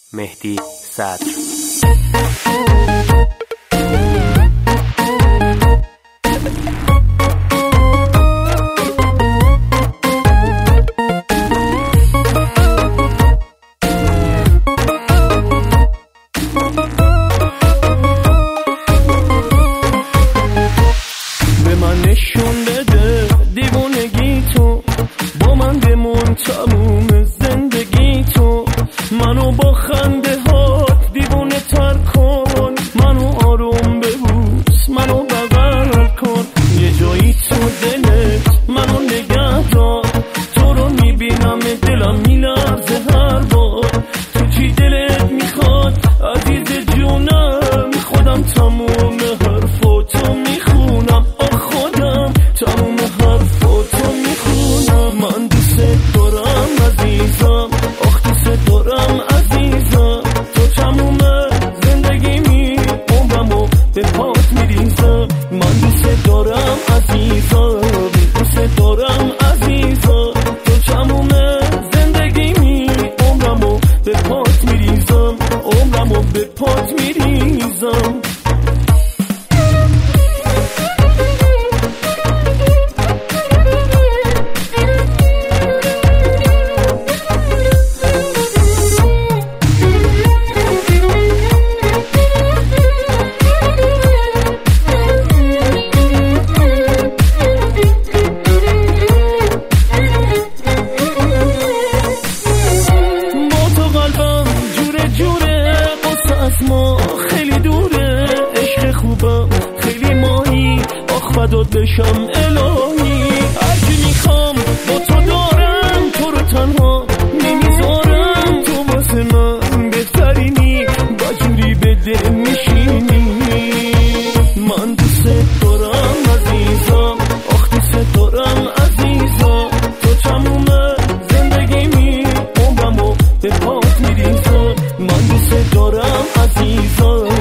مهدی صدر. به من نشون بده دیوونگی تو، با من بمون تموم زندگی تو. منو با خنده هات دیوونه تر کن، منو آروم ببوس، منو بغل کن. یه جایی تو دلت منو نگه دار، تو رو میبینم دلم میلرزه هر بار. تو چی دلت میخواد عزیز جونم، خودم تموم حرفاتو میخونم، خودم تموم حرفاتو میخونم. من دوست دارم عزیزم، دوست دارم عزیزم، تو تموم زندگیمی عمرمو به پات میریزم. من دوست دارم عزیزم، دوست دارم عزیزم، تو تموم زندگیمی عمرمو به پات میریزم، عمرمو به پات میریزم. ما خیلی دوره، عشق خوبم خیلی ماهی، آخ فدات بشم الهی. هرچی میخوام با تو دارم، تو رو تنها نمیذارم. تو واسه من بهترینی، بجوری به دل میشینی. من دوست دارم عزیزم، آخ دوست دارم عزیزم، تو تموم زندگیمی عمرمو به پات میریزم. من دوست دارم عزیزم.